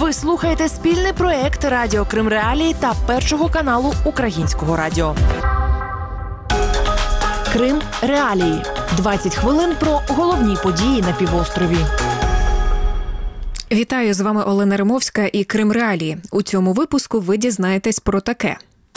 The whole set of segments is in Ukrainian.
Ви слухаєте спільний проєкт Радіо Крим Реалії та Першого каналу Українського радіо. Крим Реалії. 20 хвилин про головні події на півострові. Вітаю, з вами Олена Римовська і Крим Реалії. У цьому випуску ви дізнаєтесь про таке.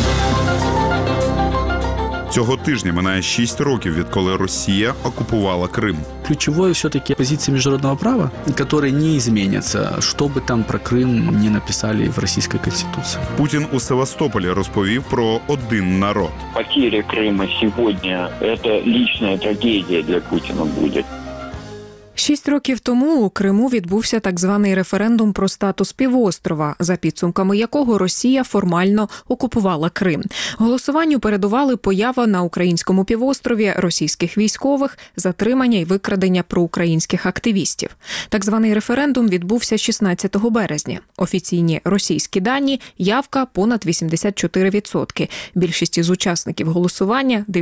Цього тижня минає 6 років, відколи Росія окупувала Крим. Ключевое все-таки позиции международного права, которые не изменятся, что бы там про Крым не написали в Российской Конституции. Путін у Севастополі розповів про один народ. Потеря Крыма сегодня – это личная трагедия для Путина будет. 6 років тому у Криму відбувся так званий референдум про статус півострова, за підсумками якого Росія формально окупувала Крим. Голосуванню передували поява на українському півострові російських військових, затримання і викрадення проукраїнських активістів. Так званий референдум відбувся 16 березня. Офіційні російські дані – явка понад 84%. Більшість із учасників голосування –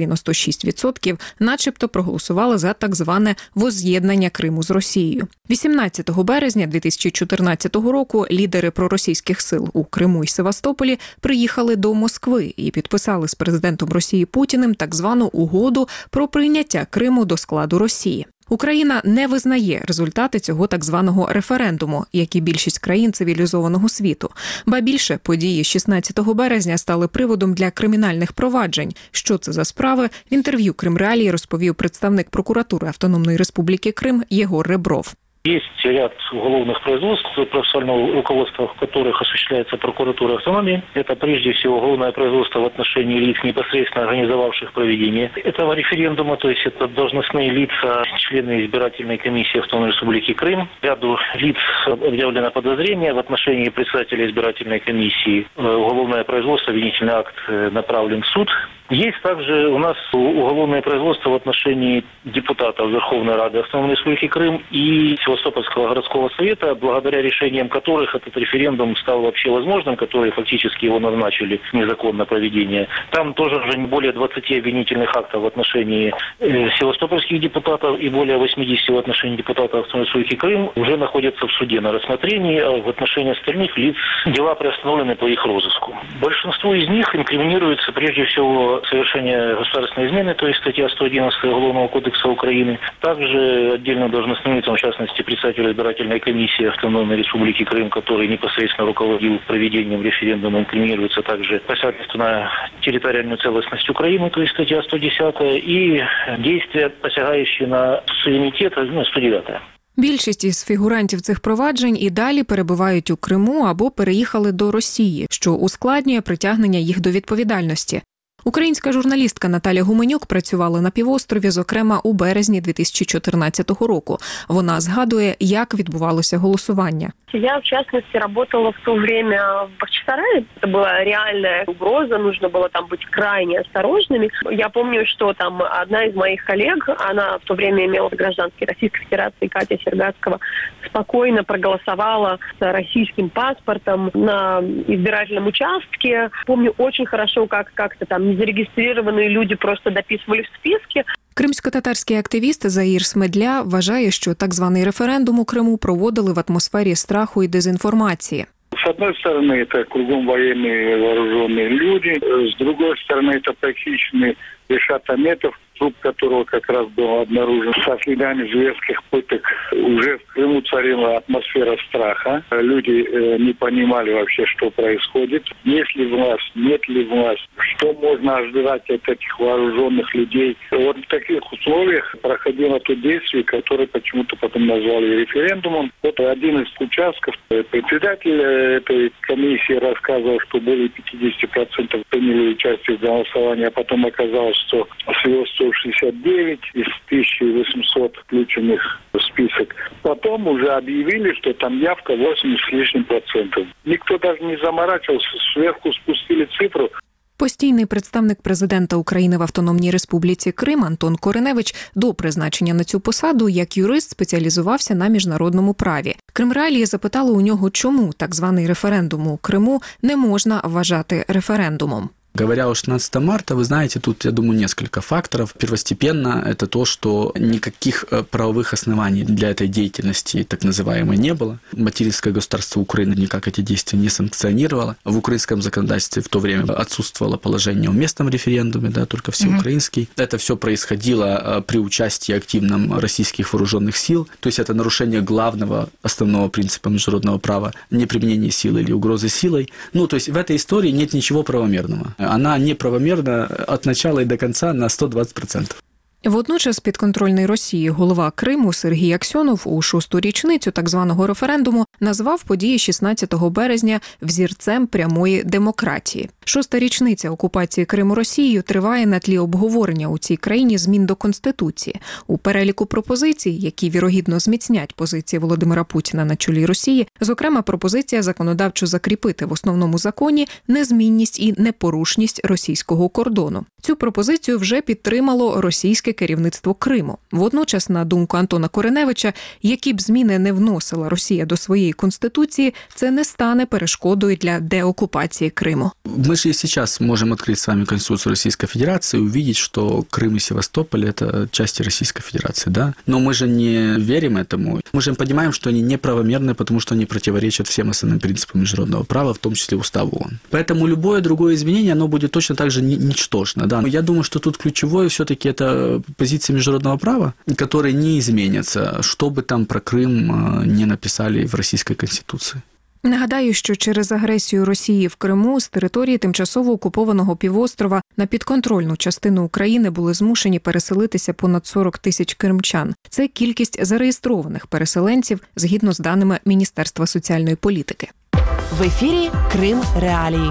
96%, начебто проголосували за так зване возз'єднання Криму з Росією. 18 березня 2014 року лідери проросійських сил у Криму і Севастополі приїхали до Москви і підписали з президентом Росії Путіним так звану угоду про прийняття Криму до складу Росії. Україна не визнає результати цього так званого референдуму, як і більшість країн цивілізованого світу. Ба більше, події 16 березня стали приводом для кримінальних проваджень. Що це за справи? В інтерв'ю Крим Реалії розповів представник прокуратури Автономної Республіки Крим Єгор Ребров. Есть ряд уголовных производств, профессионального руководства в которых осуществляется прокуратура автономии. Это прежде всего уголовное производство в отношении лиц, непосредственно организовавших проведение этого референдума, то есть это должностные лица, члены избирательной комиссии Автономной Республики Крым. Ряду лиц объявлено подозрение в отношении председателя избирательной комиссии. Уголовное производство, обвинительный акт направлен в суд. Есть также у нас уголовное производство в отношении депутатов Верховной Рады Автономной Республики Крым и Севастопольского городского совета, благодаря решениям которых этот референдум стал вообще возможным, которые фактически его назначили незаконно проведение. Там тоже уже не более 20 обвинительных актов в отношении севастопольских депутатов и более 80 в отношении депутатов Автономной Республики Крым уже находятся в суде на рассмотрении, а в отношении остальных лиц дела приостановлены по их розыску. Большинству из них инкриминируется прежде всего совершение государственной измены, то есть статья 111 Уголовного кодекса Украины. Также отдельно должностным лицам, в частности, председателю избирательной комиссии Автономной Республики Крым, который непосредственно руководил проведением референдума, инкриминируется также посягательство на территориальную целостность Украины, то есть статья 110, и действия, посягающие на суверенитет, 109. Більшість із фігурантів цих проваджень і далі перебувають у Криму або переїхали до Росії, що ускладнює притягнення їх до відповідальності. Українська журналістка Наталя Гуменюк працювала на півострові, зокрема, у березні 2014 року. Вона згадує, як відбувалося голосування. Я, в частности, работала в то время в Бахчисарае. Это была реальная угроза, нужно было там быть крайне осторожными. Я помню, что там одна из моих коллег, она в то время имела гражданство Российской Федерации, Катя Сергацкого, спокойно проголосовала с российским паспортом на избирательном участке. Помню очень хорошо, как-то там незарегистрированные люди просто дописывали в списке. Кримсько-татарський активіст Заїр Смедля вважає, що так званий референдум у Криму проводили в атмосфері страху і дезінформації. С одной стороны, это кругом военные вооруженные люди, с другой стороны, это похищенный Ильшат Аметов, труп которого как раз был обнаружен со следами зверских пыток. Уже в Крыму царила атмосфера страха. Люди не понимали вообще, что происходит. Есть ли власть, нет ли власть, что можно ожидать от этих вооруженных людей. Вот в таких условиях проходило то действие, которое почему-то потом назвали референдумом. Вот один из участков, председатель этой комиссии рассказывал, что более 50% приняли участие в голосовании, а потом оказалось, что всего 169 из 1800 включенных в список. Потом уже объявили, что там явка 80 с лишним процентов. Никто даже не заморачивался, сверху спустили цифру. Постійний представник президента України в Автономній Республіці Крим Антон Кореневич до призначення на цю посаду як юрист спеціалізувався на міжнародному праві. Крим Реалії запитали у нього, чому так званий референдум у Криму не можна вважати референдумом. Говоря о 16 марта, вы знаете, тут, я думаю, несколько факторов. Первостепенно это то, что никаких правовых оснований для этой деятельности, так называемой, не было. Материнское государство Украины никак эти действия не санкционировало. В украинском законодательстве в то время отсутствовало положение о местном референдуме, да, только всеукраинский. Это все происходило при участии активном российских вооруженных сил. То есть это нарушение главного, основного принципа международного права – неприменение силы или угрозы силой. Ну, то есть в этой истории нет ничего правомерного. Она неправомерна от начала и до конца на 120%. Водночас підконтрольний Росії голова Криму Сергій Аксьонов у 6-ту річницю так званого референдуму назвав події 16 березня взірцем прямої демократії. 6-та річниця окупації Криму Росією триває на тлі обговорення у цій країні змін до Конституції. У переліку пропозицій, які вірогідно зміцнять позиції Володимира Путіна на чолі Росії, зокрема пропозиція законодавчо закріпити в основному законі незмінність і непорушність російського кордону. Цю пропозицію вже підтримало російське керівництво Криму. Водночас, на думку Антона Кореневича, які б зміни не вносила Росія до своєї конституції, це не стане перешкодою для деоккупації Криму. Мы же и сейчас можем открыть с вами Конституцию Российской Федерации и увидеть, что Крым и Севастополь – это части Российской Федерации, да? Но мы же не верим этому. Мы же понимаем, что они неправомерны, потому что они противоречат всем основным принципам международного права, в том числе Уставу ООН. Поэтому любое другое изменение, оно будет точно так же ничтожно, да? Я думаю, что тут ключевое все-таки это позиции международного права, которые не изменятся, что бы там про Крым не написали в Российской Конституции. Нагадаю, що через агресію Росії в Криму з території тимчасово окупованого півострова на підконтрольну частину України були змушені переселитися понад 40 тисяч кримчан. Це кількість зареєстрованих переселенців, згідно з даними Міністерства соціальної політики. В ефірі Крим Реалії.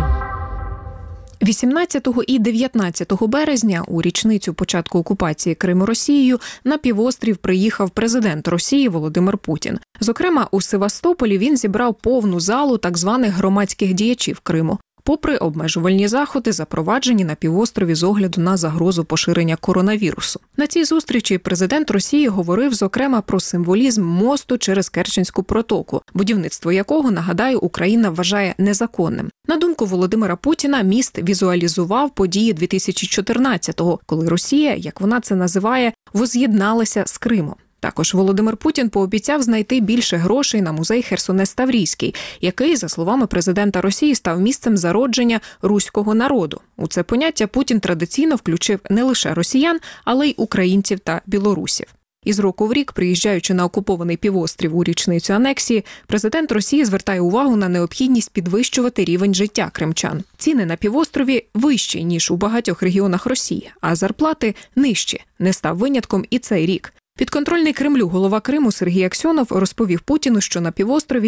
18 і 19 березня, у річницю початку окупації Криму Росією, на півострів приїхав президент Росії Володимир Путін. Зокрема, у Севастополі він зібрав повну залу так званих громадських діячів Криму. Попри обмежувальні заходи, запроваджені на півострові з огляду на загрозу поширення коронавірусу. На цій зустрічі президент Росії говорив, зокрема, про символізм мосту через Керченську протоку, будівництво якого, нагадаю, Україна вважає незаконним. На думку Володимира Путіна, міст візуалізував події 2014-го, коли Росія, як вона це називає, воз'єдналася з Кримом. Також Володимир Путін пообіцяв знайти більше грошей на музей Херсонес-Таврійський, який, за словами президента Росії, став місцем зародження руського народу. У це поняття Путін традиційно включив не лише росіян, але й українців та білорусів. Із року в рік, приїжджаючи на окупований півострів у річницю анексії, президент Росії звертає увагу на необхідність підвищувати рівень життя кримчан. Ціни на півострові вищі, ніж у багатьох регіонах Росії, а зарплати нижчі. Не став винятком і цей рік. Підконтрольний Кремлю голова Криму Сергій Аксьонов розповів Путіну, що на півострові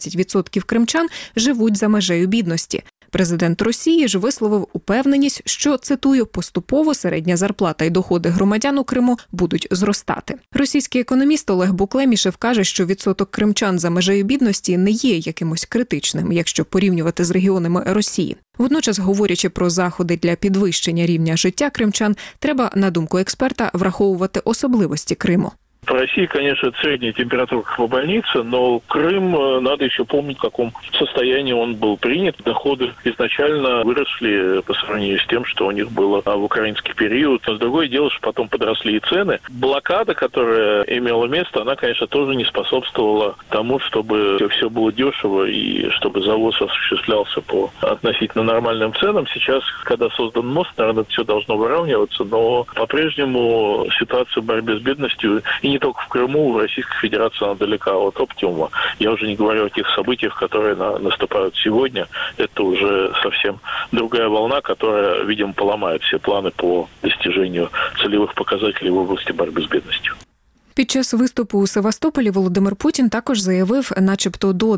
17% кримчан живуть за межею бідності. Президент Росії ж висловив упевненість, що, цитую, поступово середня зарплата і доходи громадян у Криму будуть зростати. Російський економіст Олег Буклемішев каже, що відсоток кримчан за межею бідності не є якимось критичним, якщо порівнювати з регіонами Росії. Водночас, говорячи про заходи для підвищення рівня життя кримчан, треба, на думку експерта, враховувати особливості Криму. В России, конечно, средняя температура по больнице, но Крым, надо еще помнить, в каком состоянии он был принят. Доходы изначально выросли по сравнению с тем, что у них было в украинский период. Но другое дело, что потом подросли и цены. Блокада, которая имела место, она, конечно, тоже не способствовала тому, чтобы все было дешево и чтобы завоз осуществлялся по относительно нормальным ценам. Сейчас, когда создан мост, наверное, все должно выравниваться, но по-прежнему ситуация борьбы с бедностью и не только в Крыму, в Российской Федерации она далека от оптимума. Я уже не говорю о тех событиях, которые наступают сегодня. Это уже совсем другая волна, которая, видимо, поломает все планы по достижению целевых показателей в области борьбы с бедностью. Під час виступу у Севастополі Володимир Путін також заявив, начебто до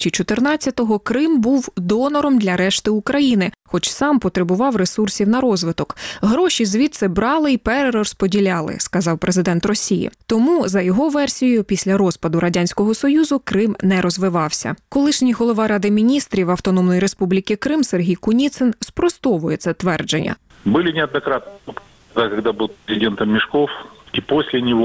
2014-го Крим був донором для решти України, хоч сам потребував ресурсів на розвиток. Гроші звідси брали і перерозподіляли, сказав президент Росії. Тому, за його версією, після розпаду Радянського Союзу Крим не розвивався. Колишній голова Ради міністрів Автономної Республіки Крим Сергій Куніцин спростовує це твердження. Были неоднократно, когда был президентом Мешков, и после него,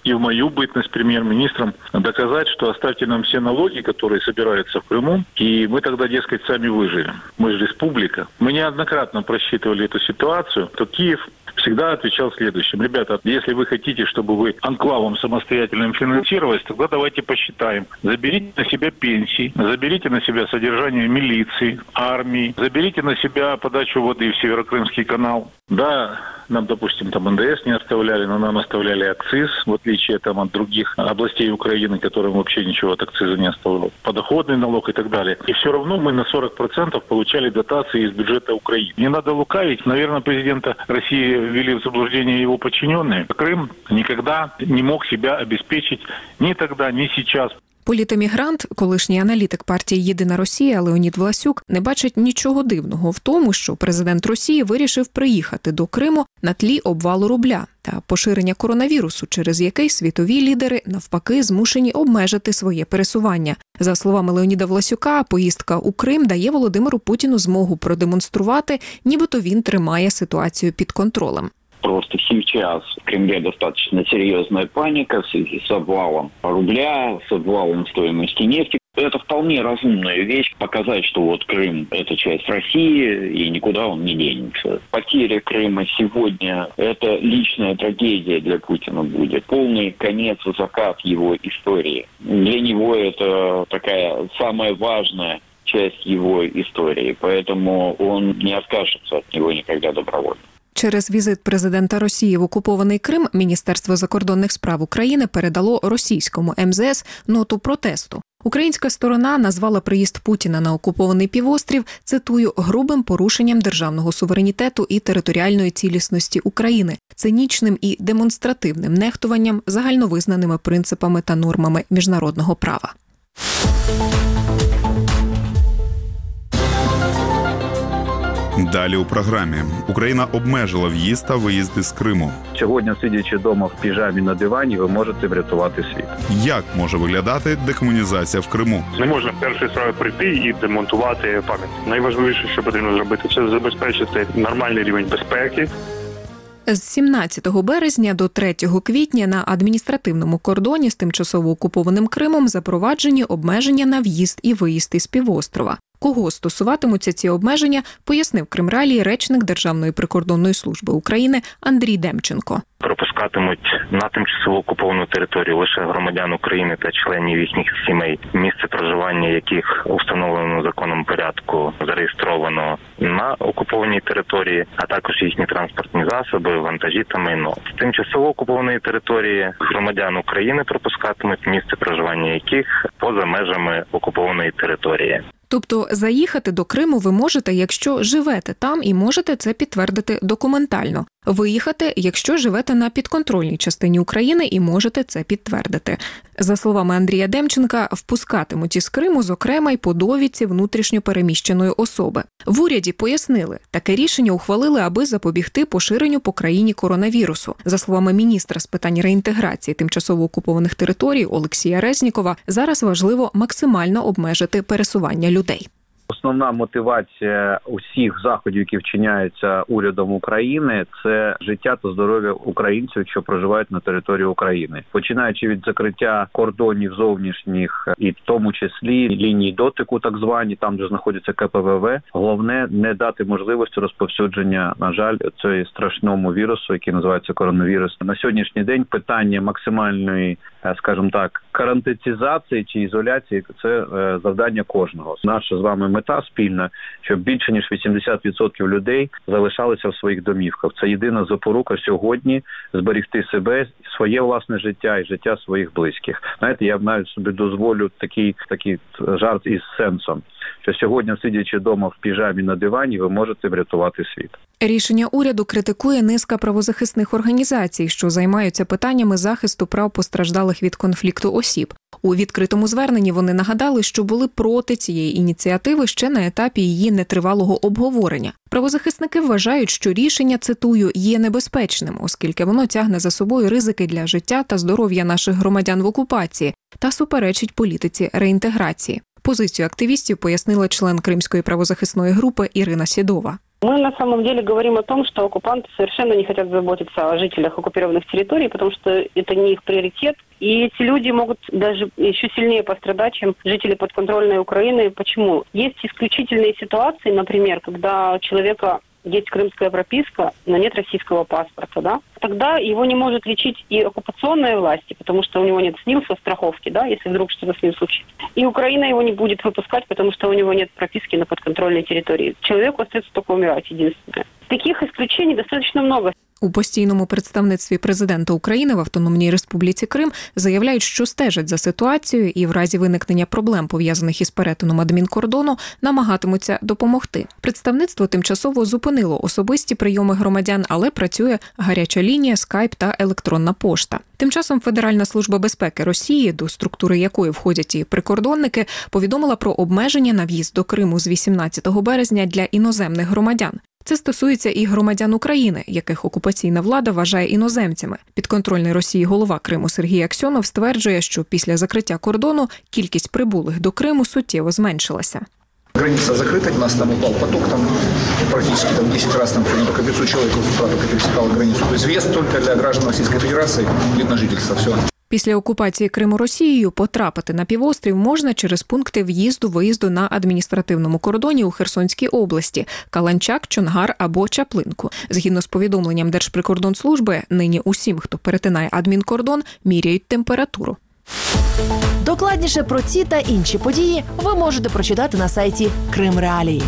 и в мою бытность премьер-министром доказать, что оставьте нам все налоги, которые собираются в Крыму, и мы тогда, дескать, сами выживем. Мы же республика. Мы неоднократно просчитывали эту ситуацию, то Киев всегда отвечал следующим. Ребята, если вы хотите, чтобы вы анклавом самостоятельным финансировались, тогда давайте посчитаем. Заберите на себя пенсии, заберите на себя содержание милиции, армии, заберите на себя подачу воды в Северокрымский канал. Да, нам, допустим, там НДС не оставляли, но нам оставляли акциз, в отличие там от других областей Украины, которым вообще ничего от акциза не оставляло. Подоходный налог и так далее. И все равно мы на 40% получали дотации из бюджета Украины. Не надо лукавить. Наверное, президента России ввели в заблуждение его подчиненные. Крым никогда не мог себя обеспечить ни тогда, ни сейчас. Політемігрант, колишній аналітик партії «Єдина Росія» Леонід Власюк не бачить нічого дивного в тому, що президент Росії вирішив приїхати до Криму на тлі обвалу рубля та поширення коронавірусу, через який світові лідери навпаки змушені обмежити своє пересування. За словами Леоніда Власюка, поїздка у Крим дає Володимиру Путіну змогу продемонструвати, нібито він тримає ситуацію під контролем. Просто сейчас в Кремле достаточно серьезная паника в связи с обвалом рубля, с обвалом стоимости нефти. Это вполне разумная вещь, показать, что вот Крым – это часть России, и никуда он не денется. Потеря Крыма сегодня – это личная трагедия для Путина будет. Полный конец и закат его истории. Для него это такая самая важная часть его истории, поэтому он не откажется от него никогда добровольно. Через візит президента Росії в окупований Крим Міністерство закордонних справ України передало російському МЗС ноту протесту. Українська сторона назвала приїзд Путіна на окупований півострів, цитую, грубим порушенням державного суверенітету і територіальної цілісності України, цинічним і демонстративним нехтуванням загальновизнаними принципами та нормами міжнародного права. Далі у програмі. Україна обмежила в'їзд та виїзди з Криму. Сьогодні, сидячи вдома в піжамі на дивані, ви можете врятувати світ. Як може виглядати декомунізація в Криму? Не можна в першої справи прийти і демонтувати пам'ять. Найважливіше, що потрібно зробити, це забезпечити нормальний рівень безпеки. З 17 березня до 3 квітня на адміністративному кордоні з тимчасово окупованим Кримом запроваджені обмеження на в'їзд і виїзд із півострова. Кого стосуватимуться ці обмеження, пояснив Кримреалії речник Державної прикордонної служби України Андрій Демченко. Пропускатимуть на тимчасово окуповану територію лише громадян України та членів їхніх сімей, місце проживання яких у встановленому законом порядку зареєстровано на окупованій території, а також їхні транспортні засоби, вантажі та майно. З тимчасово окупованої території громадян України пропускатимуть місце проживання яких поза межами окупованої території. Тобто заїхати до Криму ви можете, якщо живете там і можете це підтвердити документально. Виїхати, якщо живете на підконтрольній частині України і можете це підтвердити. За словами Андрія Демченка, впускатимуть із Криму, зокрема, й по довідці внутрішньо переміщеної особи. В уряді пояснили, таке рішення ухвалили, аби запобігти поширенню по країні коронавірусу. За словами міністра з питань реінтеграції тимчасово окупованих територій Олексія Резнікова, зараз важливо максимально обмежити пересування людей. Основна мотивація усіх заходів, які вчиняються урядом України, це життя та здоров'я українців, що проживають на території України. Починаючи від закриття кордонів зовнішніх і в тому числі лінії дотику, так звані, там, де знаходяться КПВВ, головне не дати можливості розповсюдження, на жаль, цього страшному вірусу, який називається коронавірус. На сьогоднішній день питання максимальної, скажімо так, карантинізації чи ізоляції – це завдання кожного. Наша з вами мета спільна, щоб більше ніж 80% людей залишалися в своїх домівках. Це єдина запорука сьогодні зберегти себе, своє власне життя і життя своїх близьких. Знаєте, я навіть собі дозволю такий жарт із сенсом, що сьогодні, сидячи вдома в піжамі на дивані, ви можете врятувати світ. Рішення уряду критикує низка правозахисних організацій, що займаються питаннями захисту прав постраждалих від конфлікту осіб. У відкритому зверненні вони нагадали, що були проти цієї ініціативи ще на етапі її нетривалого обговорення. Правозахисники вважають, що рішення, цитую, є небезпечним, оскільки воно тягне за собою ризики для життя та здоров'я наших громадян в окупації та суперечить політиці реінтеграції. Позицію активістів пояснила член Кримської правозахисної групи Ірина Сідова. Мы на самом деле говорим о том, что оккупанты совершенно не хотят заботиться о жителях оккупированных территорий, потому что это не их приоритет. И эти люди могут даже еще сильнее пострадать, чем жители подконтрольной Украины. Почему? Есть исключительные ситуации, например, когда у человека есть крымская прописка, но нет российского паспорта, да? Тогда его не может лечить и оккупационные власти, потому что у него нет СНИЛСа, страховки, да, если вдруг что-то с ним случится. И Украина его не будет выпускать, потому что у него нет прописки на подконтрольной территории. Человеку остается только умирать, единственное. Таких исключений достаточно много. У постійному представництві президента України в Автономній Республіці Крим заявляють, що стежать за ситуацією і в разі виникнення проблем, пов'язаних із перетином адмінкордону, намагатимуться допомогти. Представництво тимчасово зупинило особисті прийоми громадян, але працює гаряча лінія, скайп та електронна пошта. Тим часом Федеральна служба безпеки Росії, до структури якої входять і прикордонники, повідомила про обмеження на в'їзд до Криму з 18 березня для іноземних громадян. Це стосується і громадян України, яких окупаційна влада вважає іноземцями. Підконтрольний Росії голова Криму Сергій Аксьонов стверджує, що після закриття кордону кількість прибулих до Криму суттєво зменшилася. Граница закрыта, у нас там упал поток, там практически 10 раз там по 500 человек с утра только пересекало границу. То есть въезд только для граждан Российской Федерации, вид на жительство, все. Після окупації Криму Росією потрапити на півострів можна через пункти в'їзду-виїзду на адміністративному кордоні у Херсонській області – Каланчак, Чонгар або Чаплинку. Згідно з повідомленням Держприкордонслужби, нині усім, хто перетинає адмінкордон, міряють температуру. Докладніше про ці та інші події ви можете прочитати на сайті Крим Реалії.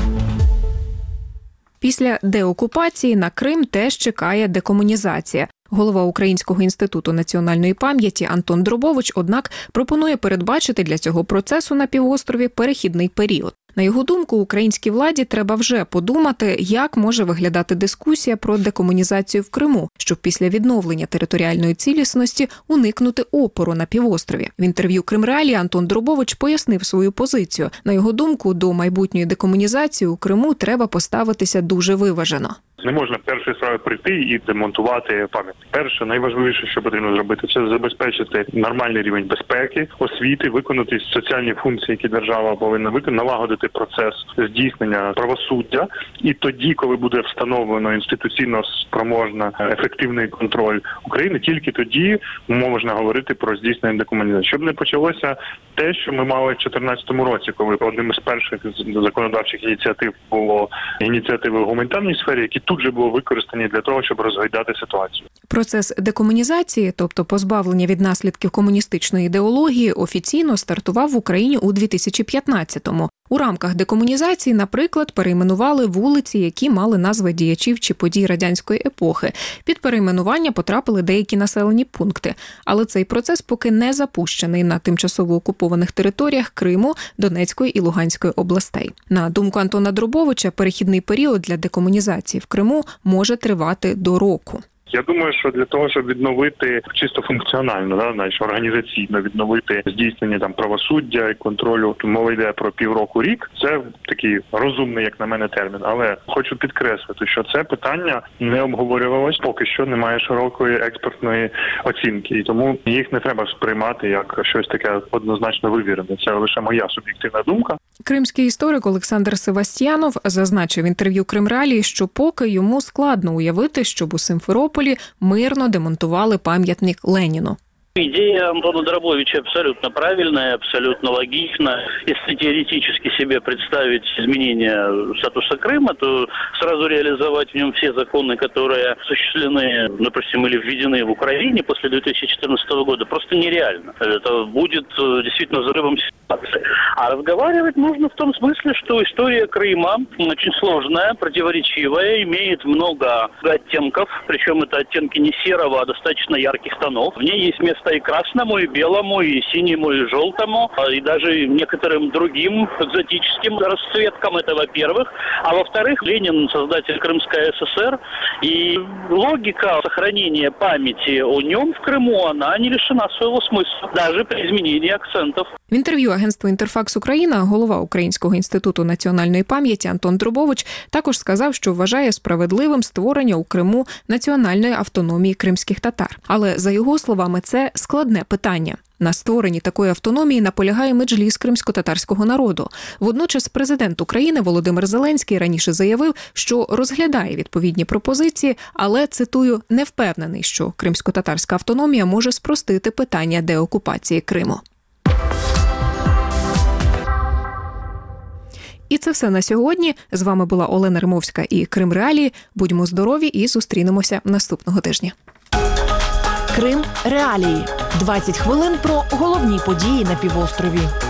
Після деокупації на Крим теж чекає декомунізація. Голова Українського інституту національної пам'яті Антон Дробович, однак, пропонує передбачити для цього процесу на півострові перехідний період. На його думку, українській владі треба вже подумати, як може виглядати дискусія про декомунізацію в Криму, щоб після відновлення територіальної цілісності уникнути опору на півострові. В інтерв'ю Крим Реалії Антон Дробович пояснив свою позицію. На його думку, до майбутньої декомунізації у Криму треба поставитися дуже виважено. Не можна першої справи прийти і демонтувати пам'ятник. Перше, найважливіше, що потрібно зробити, це забезпечити нормальний рівень безпеки, освіти, виконати соціальні функції, які держава повинна виконати, налагодити процес здійснення правосуддя. І тоді, коли буде встановлено інституційно спроможна ефективний контроль України, тільки тоді можна говорити про здійснення декомунізації. Щоб не почалося те, що ми мали в 2014 році, коли одним із перших законодавчих ініціатив було ініціативи в гуманітарній сфері, які тут же було використані для того, щоб розгойдати ситуацію. Процес декомунізації, тобто позбавлення від наслідків комуністичної ідеології, офіційно стартував в Україні у 2015-му. У рамках декомунізації, наприклад, перейменували вулиці, які мали назви діячів чи подій радянської епохи. Під перейменування потрапили деякі населені пункти. Але цей процес поки не запущений на тимчасово окупованих територіях Криму, Донецької і Луганської областей. На думку Антона Дробовича, перехідний період для декомунізації в Криму може тривати до року. Я думаю, що для того, щоб відновити чисто функціонально, значить, організаційно відновити здійснення там правосуддя і контролю, то мова йде про півроку-рік. Це такий розумний, як на мене, термін. Але хочу підкреслити, що це питання не обговорювалось, поки що немає широкої експертної оцінки. І тому їх не треба сприймати як щось таке однозначно вивірене. Це лише моя суб'єктивна думка. Кримський історик Олександр Севастьянов зазначив в інтерв'ю Крим Реалії, що поки йому складно уявити, щоб у Симферополі мирно демонтували пам'ятник Леніну. Идея Антона Дробовича абсолютно правильная, абсолютно логична. Если теоретически себе представить изменение статуса Крыма, то сразу реализовать в нем все законы, которые осуществлены, допустим, или введены в Украине после 2014 года, просто нереально. Это будет действительно взрывом ситуации. А разговаривать можно в том смысле, что история Крыма очень сложная, противоречивая, имеет много оттенков, причем это оттенки не серого, а достаточно ярких тонов. В ней есть место и красному, и белому, и синему, и желтому, и даже некоторым другим экзотическим расцветкам, это во-первых. А во-вторых, Ленин – создатель Крымской ССР, и логика сохранения памяти о нем в Крыму, она не лишена своего смысла, даже при изменении акцентов. В інтерв'ю агентству «Інтерфакс Україна» голова Українського інституту національної пам'яті Антон Дробович також сказав, що вважає справедливим створення у Криму національної автономії кримських татар. Але, за його словами, це складне питання. На створенні такої автономії наполягає Меджліс кримсько-татарського народу. Водночас президент України Володимир Зеленський раніше заявив, що розглядає відповідні пропозиції, але, цитую, не впевнений, що кримсько-татарська автономія може спростити питання деокупації Криму. І це все на сьогодні. З вами була Олена Римовська і Крим Реалії. Будьмо здорові і зустрінемося наступного тижня. Крим Реалії. 20 хвилин про головні події на півострові.